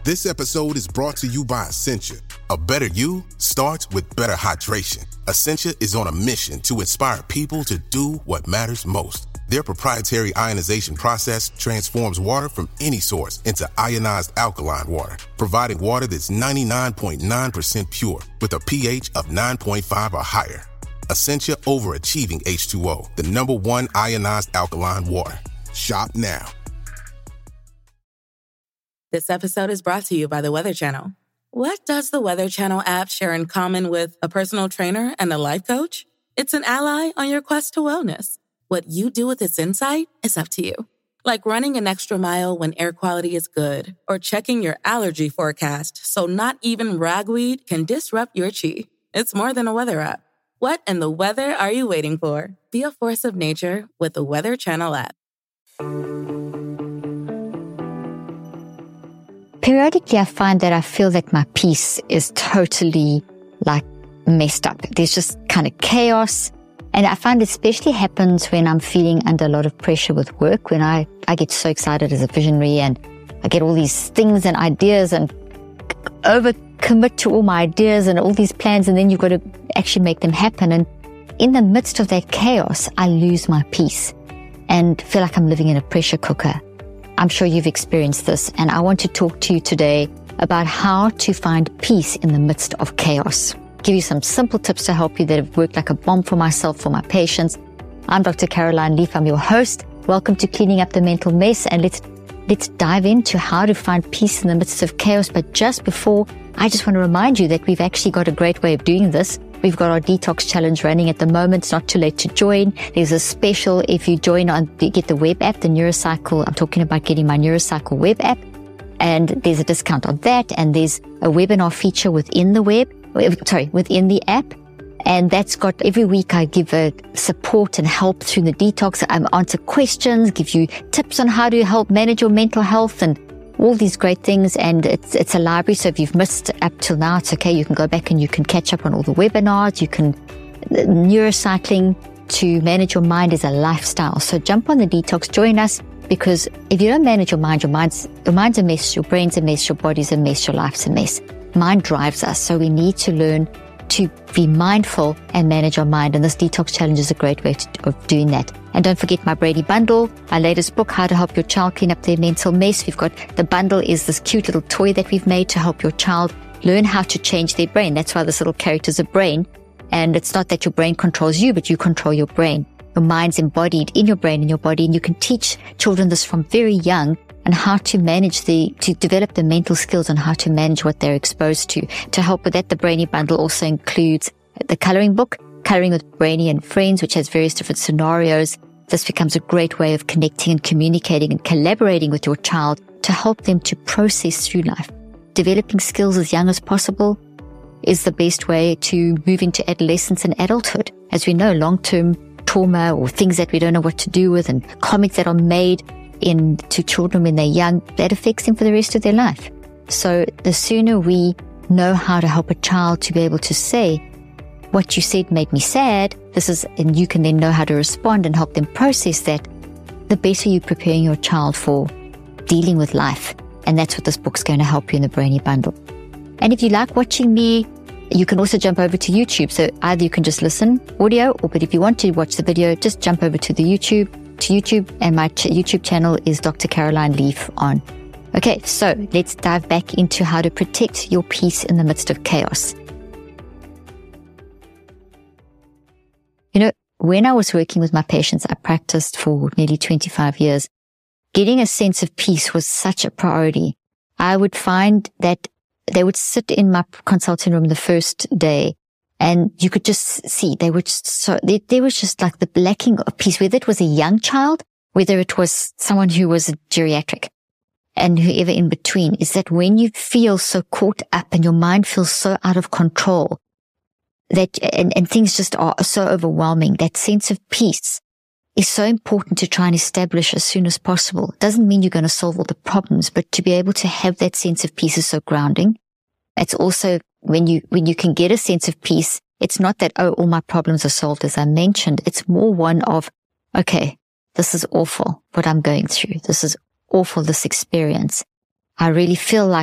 This episode is brought to you by Essentia. A better you starts with better hydration. Essentia is on a mission to inspire people to do what matters most. Their proprietary ionization process transforms water from any source into ionized alkaline water, providing water that's 99.9% pure with a pH of 9.5 or higher. Essentia Overachieving H2O, the #1 ionized alkaline water. Shop now. This episode is brought to you by the Weather Channel. What does the Weather Channel app share in common with a personal trainer and a life coach? It's an ally on your quest to wellness. What you do with its insight is up to you. Like running an extra mile when air quality is good, or checking your allergy forecast so not even ragweed can disrupt your chi. It's more than a weather app. What in the weather are you waiting for? Be a force of nature with the Weather Channel app. Periodically, I find that I feel that my peace is totally messed up. There's just kind of chaos. And I find it especially happens when I'm feeling under a lot of pressure with work, when I get so excited as a visionary and I get all these things and ideas and overcommit to all my ideas and all these plans, and then you've got to actually make them happen. And in the midst of that chaos, I lose my peace and feel like I'm living in a pressure cooker. I'm sure you've experienced this, and I want to talk to you today about how to find peace in the midst of chaos. Give you some simple tips to help you that have worked like a bomb for myself, for my patients. I'm Dr. Caroline Leaf. I'm your host. Welcome to Cleaning Up the Mental Mess, and let's dive into how to find peace in the midst of chaos. But just before, I just want to remind you that we've actually got a great way of doing this. We've got our detox challenge running at the moment. It's not too late to join. There's a special if you join you get the web app, the Neurocycle. I'm talking about getting my Neurocycle web app, and there's a discount on that. And there's a webinar feature within the app. And that's got every week I give a support and help through the detox. I answer questions, give you tips on how to help manage your mental health and all these great things. And it's a library. So if you've missed up till now, it's okay. You can go back and you can catch up on all the webinars. Neurocycling to manage your mind is a lifestyle. So jump on the detox, join us, because if you don't manage your mind, your mind's a mess, your brain's a mess, your body's a mess, your life's a mess. Mind drives us. So we need to learn to be mindful and manage our mind. And this detox challenge is a great way of doing that. And don't forget my Brady Bundle, our latest book, How to Help Your Child Clean Up Their Mental Mess. We've got the bundle is this cute little toy that we've made to help your child learn how to change their brain. That's why this little character's a brain. And it's not that your brain controls you, but you control your brain. Your mind's embodied in your brain and your body. And you can teach children this from very young and how to manage to develop the mental skills on how to manage what they're exposed to. To help with that, the Brainy Bundle also includes the coloring book, Coloring with Brainy and Friends, which has various different scenarios. This becomes a great way of connecting and communicating and collaborating with your child to help them to process through life. Developing skills as young as possible is the best way to move into adolescence and adulthood. As we know, long-term trauma or things that we don't know what to do with and comments that are made to children when they're young, that affects them for the rest of their life. So the sooner we know how to help a child to be able to say, what you said made me sad, and you can then know how to respond and help them process that, the better you're preparing your child for dealing with life. And that's what this book's going to help you in the Brainy Bundle. And if you like watching me, you can also jump over to YouTube. So either you can just listen audio, but if you want to watch the video, just jump over to YouTube, and my YouTube channel is Dr. Caroline Leaf on. Okay, so let's dive back into how to protect your peace in the midst of chaos. When I was working with my patients, I practiced for nearly 25 years. Getting a sense of peace was such a priority. I would find that they would sit in my consulting room the first day, and you could just see there was just like the lacking of peace, whether it was a young child, whether it was someone who was a geriatric, and whoever in between, is that when you feel so caught up and your mind feels so out of control, that and things just are so overwhelming, that sense of peace is so important to try and establish as soon as possible. It doesn't mean you're going to solve all the problems, but to be able to have that sense of peace is so grounding. It's also when you can get a sense of peace, it's not that, oh, all my problems are solved, as I mentioned. It's more one of, okay, this is awful, what I'm going through. This is awful, this experience. I really feel like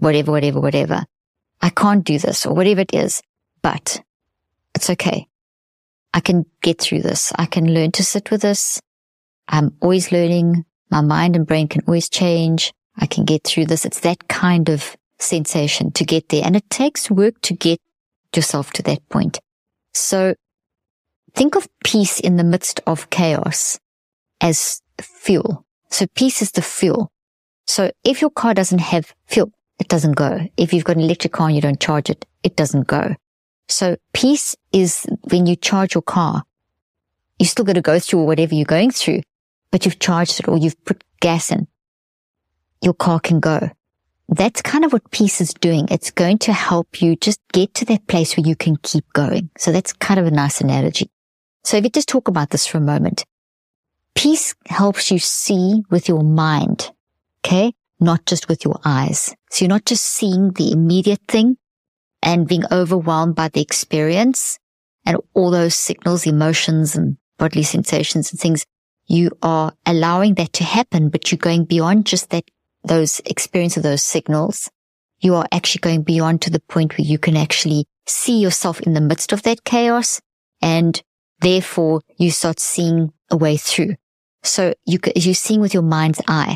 whatever. I can't do this or whatever it is, but it's okay. I can get through this. I can learn to sit with this. I'm always learning. My mind and brain can always change. I can get through this. It's that kind of sensation to get there. And it takes work to get yourself to that point. So think of peace in the midst of chaos as fuel. So peace is the fuel. So if your car doesn't have fuel, it doesn't go. If you've got an electric car and you don't charge it, it doesn't go. So peace is when you charge your car, you still got to go through whatever you're going through, but you've charged it or you've put gas in. Your car can go. That's kind of what peace is doing. It's going to help you just get to that place where you can keep going. So that's kind of a nice analogy. So if you just talk about this for a moment, peace helps you see with your mind, okay? Not just with your eyes. So you're not just seeing the immediate thing and being overwhelmed by the experience and all those signals, emotions and bodily sensations and things. You are allowing that to happen, but you're going beyond just that, those experience of those signals. You are actually going beyond to the point where you can actually see yourself in the midst of that chaos, and therefore you start seeing a way through. So you're seeing with your mind's eye.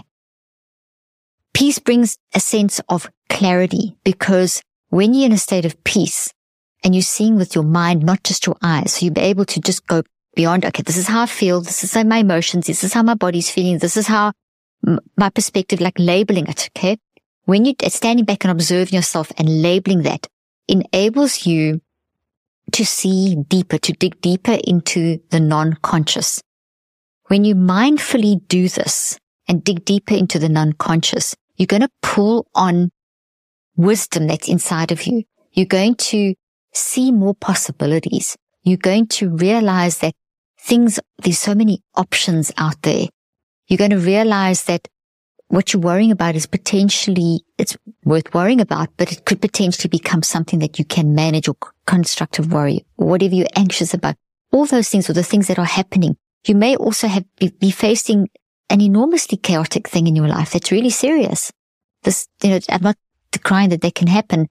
Peace brings a sense of clarity, because when you're in a state of peace and you're seeing with your mind, not just your eyes, so you'll be able to just go beyond, okay, this is how I feel, this is my emotions, this is how my body's feeling, this is how my perspective, like labeling it, okay? When you're standing back and observing yourself and labeling that, enables you to see deeper, to dig deeper into the non-conscious. When you mindfully do this and dig deeper into the non-conscious, you're going to pull on wisdom that's inside of you. You're going to see more possibilities. You're going to realize that there's so many options out there. You're going to realize that what you're worrying about is potentially, it's worth worrying about, but it could potentially become something that you can manage, or constructive worry, or whatever you're anxious about. All those things, or the things that are happening. You may also be facing an enormously chaotic thing in your life that's really serious. This, I'm not decrying that can happen.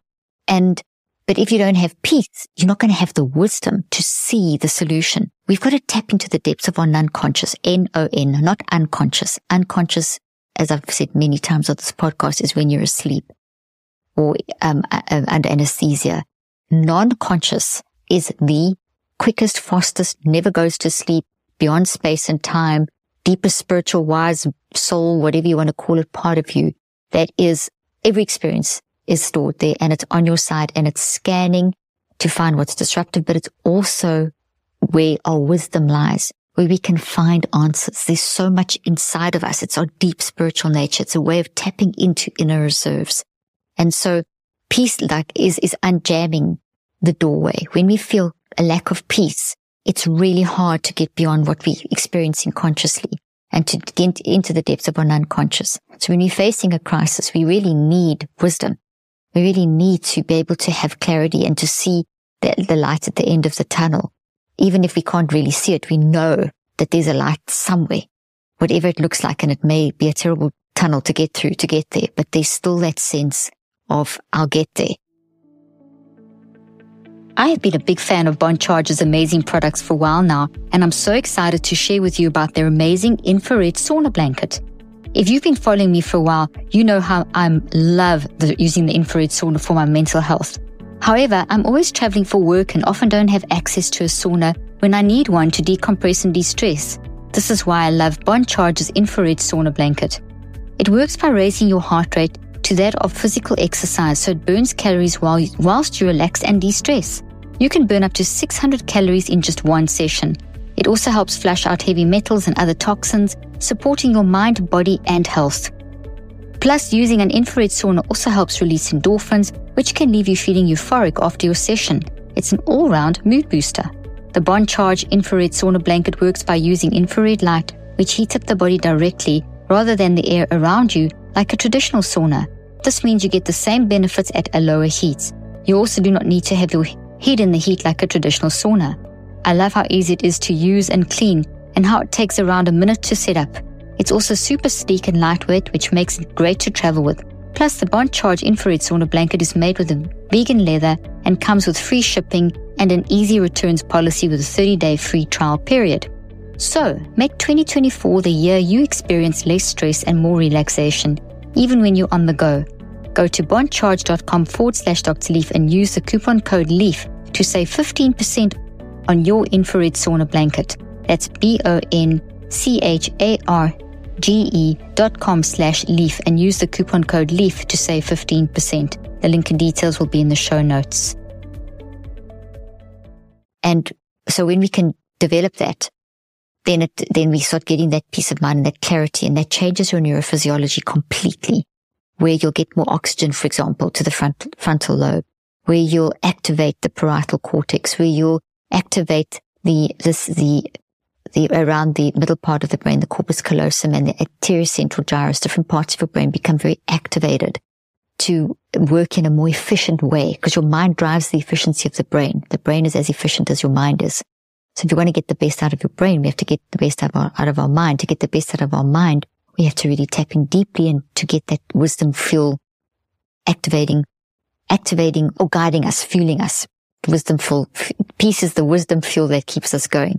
But if you don't have peace, you're not going to have the wisdom to see the solution. We've got to tap into the depths of our non-conscious, N-O-N, not unconscious. Unconscious, as I've said many times on this podcast, is when you're asleep or under anesthesia. Non-conscious is the quickest, fastest, never goes to sleep, beyond space and time, deepest spiritual, wise soul, whatever you want to call it, part of you. That is, every experience is stored there, and it's on your side, and it's scanning to find what's disruptive, but it's also where our wisdom lies, where we can find answers. There's so much inside of us. It's our deep spiritual nature. It's a way of tapping into inner reserves. And so peace is unjamming the doorway. When we feel a lack of peace, it's really hard to get beyond what we're experiencing consciously and to get into the depths of our unconscious. So when we're facing a crisis, we really need wisdom. We really need to be able to have clarity and to see the light at the end of the tunnel. Even if we can't really see it, we know that there's a light somewhere, whatever it looks like, and it may be a terrible tunnel to get through, to get there, but there's still that sense of, I'll get there. I have been a big fan of Bond Charge's amazing products for a while now, and I'm so excited to share with you about their amazing infrared sauna blanket. If you've been following me for a while, you know how I love using the infrared sauna for my mental health. However, I'm always traveling for work and often don't have access to a sauna when I need one to decompress and de-stress. This is why I love Bond Charge's infrared sauna blanket. It works by raising your heart rate to that of physical exercise, so it burns calories whilst you relax and de-stress. You can burn up to 600 calories in just one session. It also helps flush out heavy metals and other toxins, supporting your mind, body, and health. Plus, using an infrared sauna also helps release endorphins, which can leave you feeling euphoric after your session. It's an all-round mood booster. The Bond Charge infrared sauna blanket works by using infrared light, which heats up the body directly rather than the air around you like a traditional sauna. This means you get the same benefits at a lower heat. You also do not need to have your head in the heat like a traditional sauna. I love how easy it is to use and clean, and how it takes around a minute to set up. It's also super sleek and lightweight, which makes it great to travel with. Plus, the Bond Charge infrared sauna blanket is made with a vegan leather and comes with free shipping and an easy returns policy with a 30-day free trial period. So, make 2024 the year you experience less stress and more relaxation, even when you're on the go. Go to bondcharge.com/Dr. Leaf and use the coupon code LEAF to save 15% on your infrared sauna blanket. That's BONCHARGE.com/LEAF and use the coupon code LEAF to save 15%. The link and details will be in the show notes. And so when we can develop that, then we start getting that peace of mind and that clarity, and that changes your neurophysiology completely, where you'll get more oxygen, for example, to the frontal lobe, where you'll activate the parietal cortex, where you'll activate around the middle part of the brain, the corpus callosum and the anterocentral gyrus. Different parts of your brain become very activated to work in a more efficient way, because your mind drives the efficiency of the brain. The brain is as efficient as your mind is. So if you want to get the best out of your brain, we have to get the best out of our mind. To get the best out of our mind, we have to really tap in deeply and to get that wisdom fuel activating or guiding us, fueling us. Wisdom fuel, peace is the wisdom fuel that keeps us going.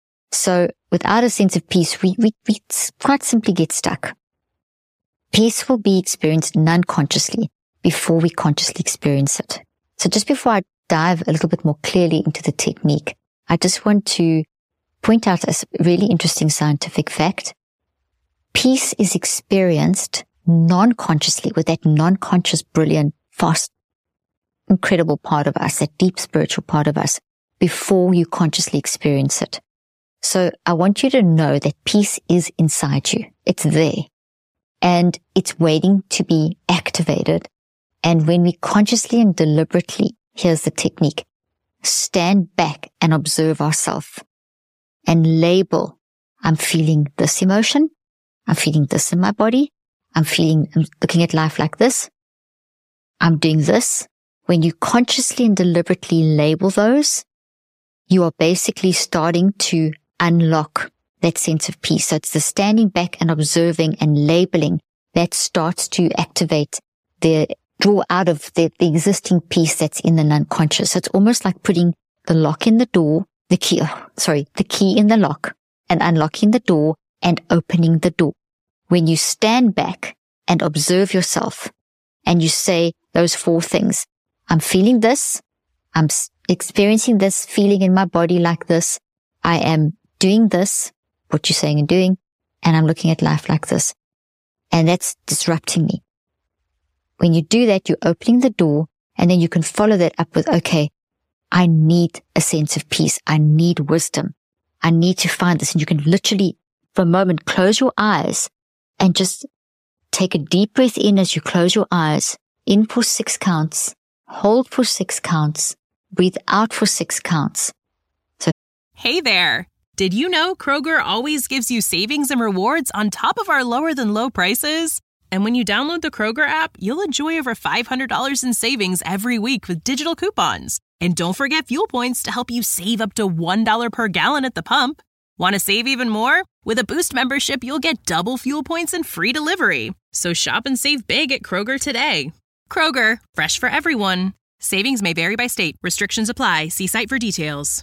So without a sense of peace, we quite simply get stuck. Peace will be experienced non-consciously before we consciously experience it. So just before I dive a little bit more clearly into the technique, I just want to point out a really interesting scientific fact. Peace is experienced non-consciously with that non-conscious, brilliant, fast, incredible part of us, that deep spiritual part of us, before you consciously experience it. So I want you to know that peace is inside you. It's there. And it's waiting to be activated. And when we consciously and deliberately, here's the technique, stand back and observe ourselves and label, I'm feeling this emotion. I'm feeling this in my body. I'm looking at life like this. I'm doing this. When you consciously and deliberately label those, you are basically starting to unlock that sense of peace. So it's the standing back and observing and labeling that starts to activate draw out of the existing peace that's in the unconscious. So it's almost like putting the lock in the door, the key in the lock, and unlocking the door and opening the door. When you stand back and observe yourself and you say those 4 things, I'm feeling this, I'm experiencing this feeling in my body like this, I am doing this, what you're saying and doing, and I'm looking at life like this. And that's disrupting me. When you do that, you're opening the door, and then you can follow that up with, okay, I need a sense of peace. I need wisdom. I need to find this. And you can literally, for a moment, close your eyes and just take a deep breath in as you close your eyes. In for 6 counts. Hold for 6 counts. Breathe out for 6 counts. Hey there. Did you know Kroger always gives you savings and rewards on top of our lower than low prices? And when you download the Kroger app, you'll enjoy over $500 in savings every week with digital coupons. And don't forget fuel points to help you save up to $1 per gallon at the pump. Want to save even more? With a Boost membership, you'll get double fuel points and free delivery. So shop and save big at Kroger today. Kroger, fresh for everyone. Savings may vary by state. Restrictions apply. See site for details.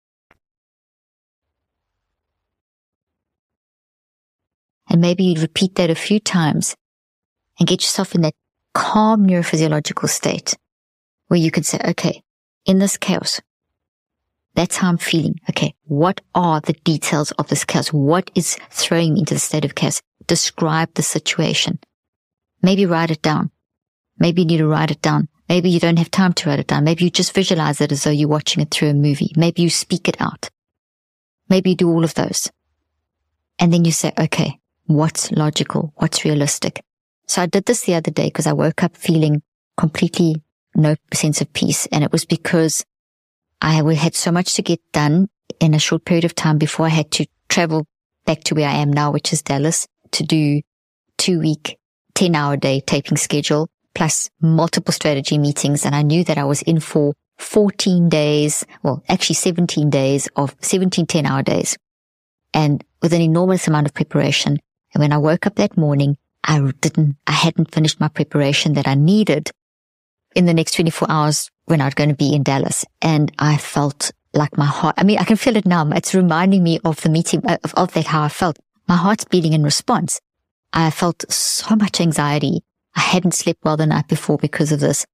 And maybe you repeat that a few times and get yourself in that calm neurophysiological state where you can say, okay, in this chaos, that's how I'm feeling. Okay, what are the details of this chaos? What is throwing me into the state of chaos? Describe the situation. Maybe write it down. Maybe you need to write it down. Maybe you don't have time to write it down. Maybe you just visualize it as though you're watching it through a movie. Maybe you speak it out. Maybe you do all of those. And then you say, okay, what's logical? What's realistic? So I did this the other day because I woke up feeling completely no sense of peace. And it was because I had so much to get done in a short period of time before I had to travel back to where I am now, which is Dallas, to do 2-week, 10-hour day taping schedule, plus multiple strategy meetings. And I knew that I was in for 14 days, well, actually 17 days of 17 10-hour days, and with an enormous amount of preparation. And when I woke up that morning, I hadn't finished my preparation that I needed in the next 24 hours when I was going to be in Dallas. And I felt like my heart, I can feel it now. It's reminding me of the meeting, of that, how I felt. My heart's beating in response. I felt so much anxiety. I hadn't slept well the night before because of this.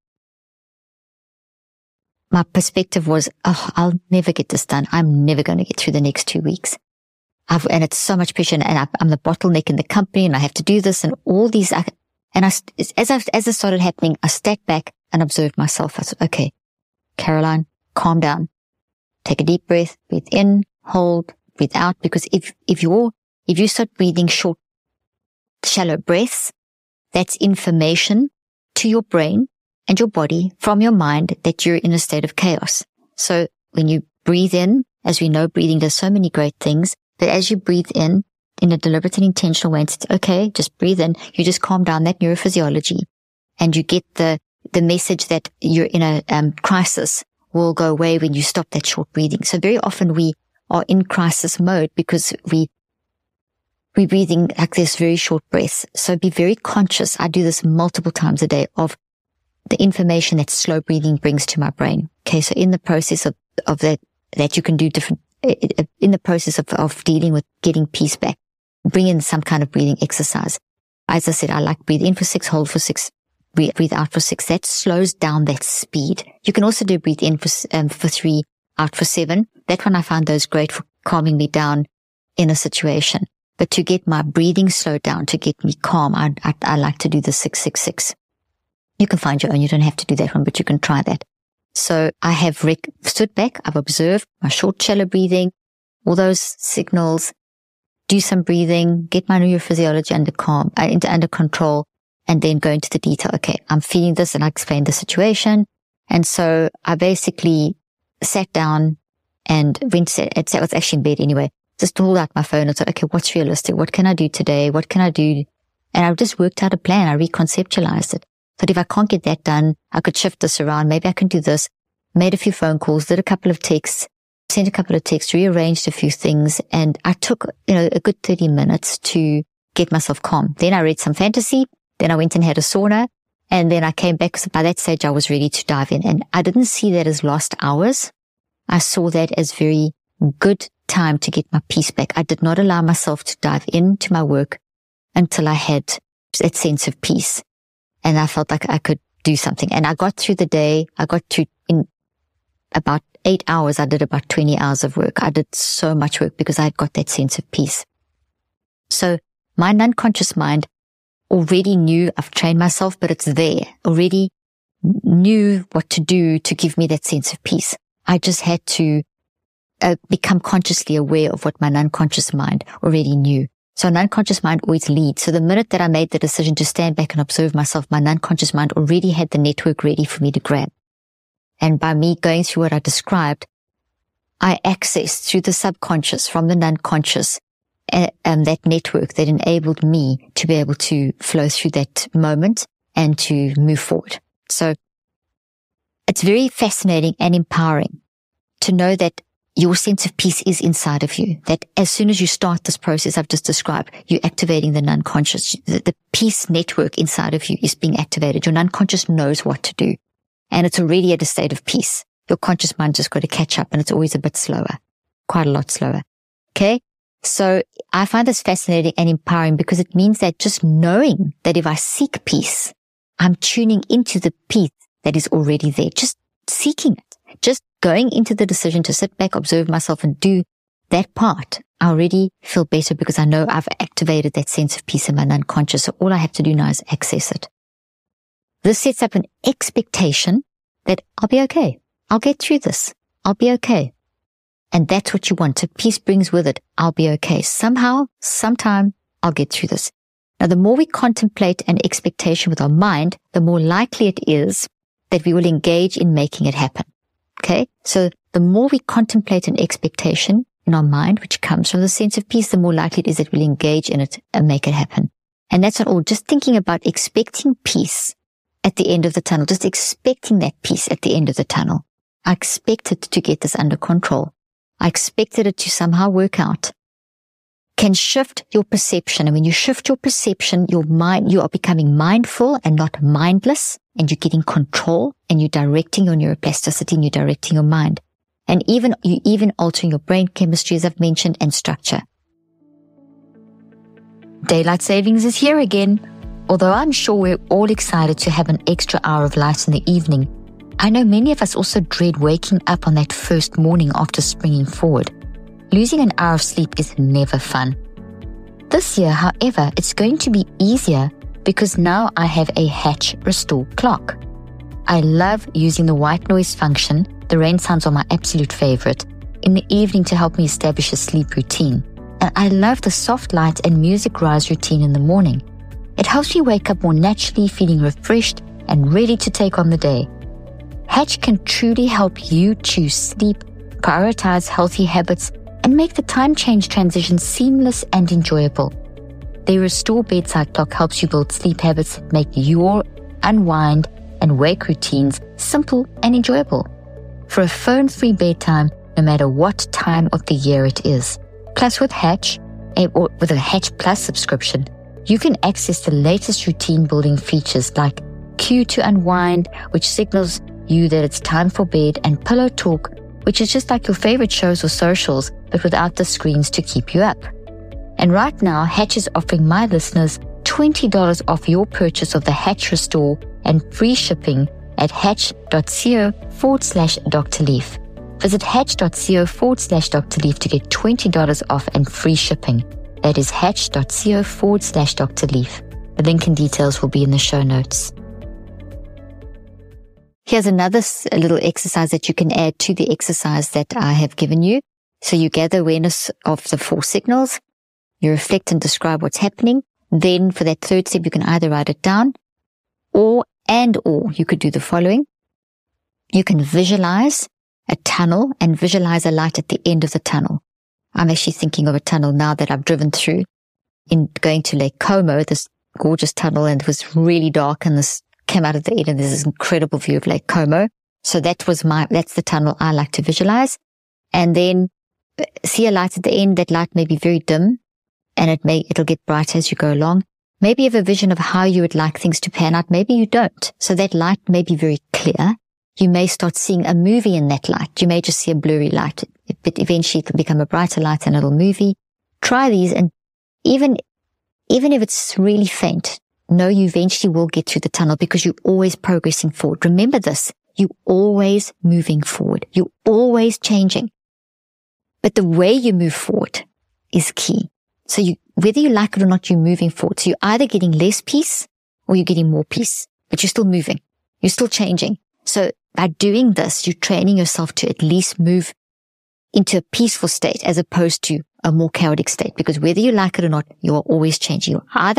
My perspective was, I'll never get this done. I'm never going to get through the next 2 weeks. And it's so much pressure, and I'm the bottleneck in the company, and I have to do this and all these. And as it started happening, I stepped back and observed myself. I said, okay, Caroline, calm down. Take a deep breath, breathe in, hold, breathe out. Because if you start breathing short, shallow breaths, that's information to your brain and your body from your mind that you're in a state of chaos. So when you breathe in, as we know, breathing does so many great things, but as you breathe in a deliberate and intentional way, it's okay, just breathe in, you just calm down that neurophysiology, and you get the message that you're in a crisis will go away when you stop that short breathing. So very often we are in crisis mode because we're breathing like this very short breaths. So be very conscious. I do this multiple times a day of the information that slow breathing brings to my brain. Okay. So in the process of that you can do different, in the process of dealing with getting peace back, bring in some kind of breathing exercise. As I said, I like breathe in for 6, hold for 6, breathe out for 6. That slows down that speed. You can also do breathe in for 3, out for 7. That one I find those great for calming me down in a situation. But to get my breathing slowed down, to get me calm, I like to do the 6-6-6. You can find your own. You don't have to do that one, but you can try that. So I have stood back. I've observed my short, shallow breathing, all those signals, do some breathing, get my neurophysiology under control, and then go into the detail. Okay, I'm feeling this, and I explained the situation. And so I basically sat down and it was actually in bed anyway, just pulled out my phone and said, okay, what's realistic? What can I do today? What can I do? And I just worked out a plan. I reconceptualized it. But if I can't get that done, I could shift this around. Maybe I can do this. Made a few phone calls, did a couple of texts, sent a couple of texts, rearranged a few things. And I took, a good 30 minutes to get myself calm. Then I read some fantasy. Then I went and had a sauna. And then I came back. So by that stage, I was ready to dive in. And I didn't see that as lost hours. I saw that as very good time to get my peace back. I did not allow myself to dive into my work until I had that sense of peace. And I felt like I could do something. And I got through the day. In about 8 hours, I did about 20 hours of work. I did so much work because I had got that sense of peace. So my unconscious mind already knew, I've trained myself, but it's there, already knew what to do to give me that sense of peace. I just had to become consciously aware of what my unconscious mind already knew. So an unconscious mind always leads. So the minute that I made the decision to stand back and observe myself, my unconscious mind already had the network ready for me to grab. And by me going through what I described, I accessed through the subconscious from the unconscious that network that enabled me to be able to flow through that moment and to move forward. So it's very fascinating and empowering to know that your sense of peace is inside of you, that as soon as you start this process I've just described, you're activating the unconscious. The peace network inside of you is being activated. Your unconscious knows what to do, and it's already at a state of peace. Your conscious mind just got to catch up, and it's always a bit slower, quite a lot slower. Okay? So I find this fascinating and empowering because it means that just knowing that if I seek peace, I'm tuning into the peace that is already there, just seeking it. Just going into the decision to sit back, observe myself, and do that part, I already feel better because I know I've activated that sense of peace in my unconscious. So all I have to do now is access it. This sets up an expectation that I'll be okay. I'll get through this. I'll be okay. And that's what you want. So peace brings with it, I'll be okay. Somehow, sometime, I'll get through this. Now, the more we contemplate an expectation with our mind, the more likely it is that we will engage in making it happen. Okay. So the more we contemplate an expectation in our mind, which comes from the sense of peace, the more likely it is that we'll engage in it and make it happen. And that's not all. Just thinking about expecting peace at the end of the tunnel, just expecting that peace at the end of the tunnel. I expected to get this under control. I expected it to somehow work out. can shift your perception. And when you shift your perception, you are becoming mindful and not mindless, and you're getting control, and you're directing your neuroplasticity, and you're directing your mind. And you're even altering your brain chemistry, as I've mentioned, and structure. Daylight savings is here again. Although I'm sure we're all excited to have an extra hour of light in the evening, I know many of us also dread waking up on that first morning after springing forward. Losing an hour of sleep is never fun. This year, however, it's going to be easier because now I have a Hatch Restore clock. I love using the white noise function, the rain sounds are my absolute favorite, in the evening to help me establish a sleep routine. And I love the soft light and music rise routine in the morning. It helps me wake up more naturally, feeling refreshed and ready to take on the day. Hatch can truly help you choose sleep, prioritize healthy habits, and make the time change transition seamless and enjoyable. Their Restore bedside clock helps you build sleep habits that make your unwind and wake routines simple and enjoyable. For a phone-free bedtime, no matter what time of the year it is. Plus with Hatch, or with a Hatch Plus subscription, you can access the latest routine-building features like Cue to Unwind, which signals you that it's time for bed, and Pillow Talk, which is just like your favorite shows or socials, but without the screens to keep you up. And right now, Hatch is offering my listeners $20 off your purchase of the Hatch Restore and free shipping at hatch.co/Dr. Leaf. Visit hatch.co/Dr. Leaf to get $20 off and free shipping. That is hatch.co/Dr. Leaf. The link and details will be in the show notes. Here's another little exercise that you can add to the exercise that I have given you. So you gather awareness of the 4 signals. You reflect and describe what's happening. Then for that third step, you can either write it down or you could do the following. You can visualize a tunnel and visualize a light at the end of the tunnel. I'm actually thinking of a tunnel now that I've driven through in going to Lake Como, this gorgeous tunnel, and it was really dark, and this came out of the end and there's this incredible view of Lake Como. So that's the tunnel I like to visualize. And then see a light at the end. That light may be very dim and it'll get brighter as you go along. Maybe you have a vision of how you would like things to pan out. Maybe you don't. So that light may be very clear. You may start seeing a movie in that light. You may just see a blurry light, but eventually it'll become a brighter light and a little movie. Try these, and even if it's really faint, know you eventually will get through the tunnel because you're always progressing forward. Remember this, you're always moving forward. You're always changing. But the way you move forward is key. So whether you like it or not, you're moving forward. So you're either getting less peace or you're getting more peace, but you're still moving. You're still changing. So by doing this, you're training yourself to at least move into a peaceful state as opposed to a more chaotic state. Because whether you like it or not, you're always changing.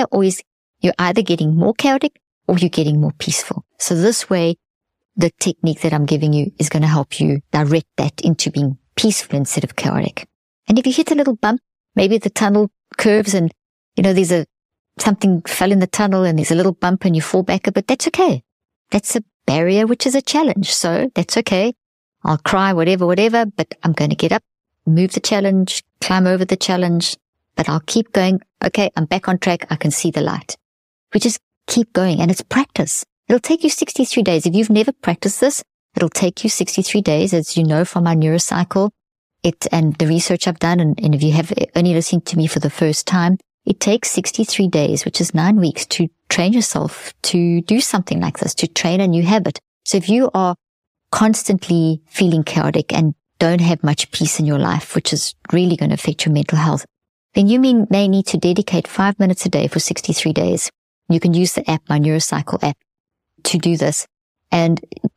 You're either getting more chaotic or you're getting more peaceful. So this way, the technique that I'm giving you is going to help you direct that into being peaceful instead of chaotic. And if you hit a little bump, maybe the tunnel curves and, there's something fell in the tunnel and there's a little bump and you fall back a bit. That's okay. That's a barrier, which is a challenge. So that's okay. I'll cry, whatever, but I'm going to get up, move the challenge, climb over the challenge, but I'll keep going. Okay, I'm back on track. I can see the light. We just keep going, and it's practice. It'll take you 63 days. If you've never practiced this, it'll take you 63 days, as you know from our neurocycle, and the research I've done. And if you have only listened to me for the first time, it takes 63 days, which is 9 weeks, to train yourself to do something like this, to train a new habit. So if you are constantly feeling chaotic and don't have much peace in your life, which is really going to affect your mental health, then you may need to dedicate 5 minutes a day for 63 days. You can use the app, my Neurocycle app, to do this and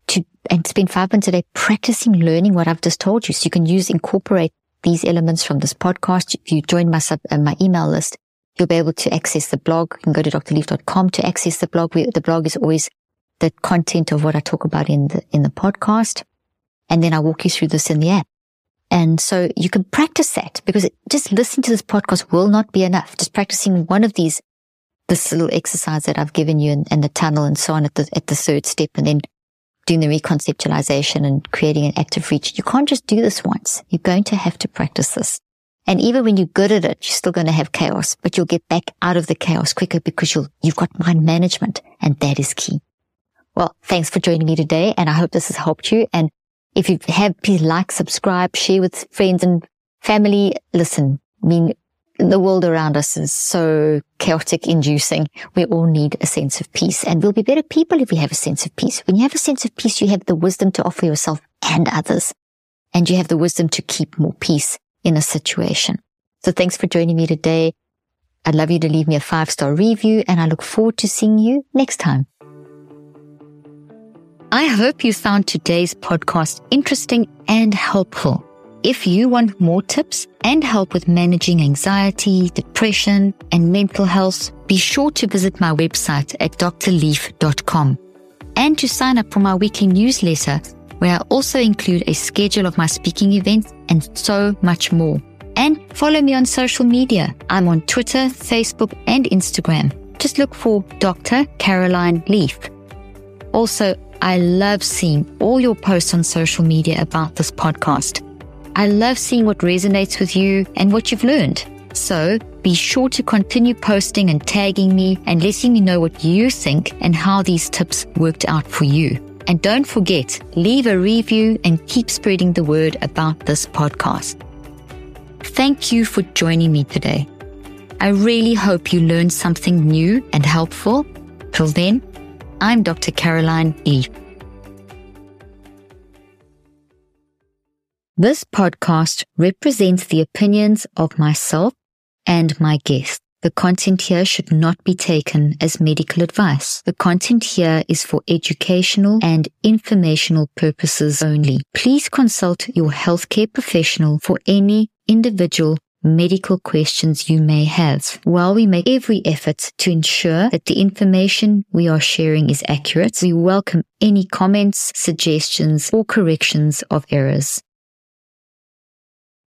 spend 5 minutes a day practicing learning what I've just told you. So you can incorporate these elements from this podcast. If you join my email list, you'll be able to access the blog. You can go to drleaf.com to access the blog. The blog is always the content of what I talk about in the podcast. And then I walk you through this in the app. And so you can practice that, because just listening to this podcast will not be enough. Just practicing one of this little exercise that I've given you and the tunnel and so on at the third step, and then doing the reconceptualization and creating an active reach. You can't just do this once. You're going to have to practice this. And even when you're good at it, you're still going to have chaos, but you'll get back out of the chaos quicker because you've got mind management, and that is key. Well, thanks for joining me today, and I hope this has helped you. And if you have, please like, subscribe, share with friends and family. Listen, I mean, the world around us is so chaotic inducing. We all need a sense of peace, and we'll be better people if we have a sense of peace. When you have a sense of peace, you have the wisdom to offer yourself and others, and you have the wisdom to keep more peace in a situation. So thanks for joining me today. I'd love you to leave me a 5-star review, and I look forward to seeing you next time. I hope you found today's podcast interesting and helpful. If you want more tips and help with managing anxiety, depression, and mental health, be sure to visit my website at drleaf.com and to sign up for my weekly newsletter, where I also include a schedule of my speaking events and so much more. And follow me on social media. I'm on Twitter, Facebook, and Instagram. Just look for Dr. Caroline Leaf. Also, I love seeing all your posts on social media about this podcast. I love seeing what resonates with you and what you've learned. So be sure to continue posting and tagging me and letting me know what you think and how these tips worked out for you. And don't forget, leave a review and keep spreading the word about this podcast. Thank you for joining me today. I really hope you learned something new and helpful. Till then, I'm Dr. Caroline Leaf. This podcast represents the opinions of myself and my guest. The content here should not be taken as medical advice. The content here is for educational and informational purposes only. Please consult your healthcare professional for any individual medical questions you may have. While we make every effort to ensure that the information we are sharing is accurate, we welcome any comments, suggestions, or corrections of errors.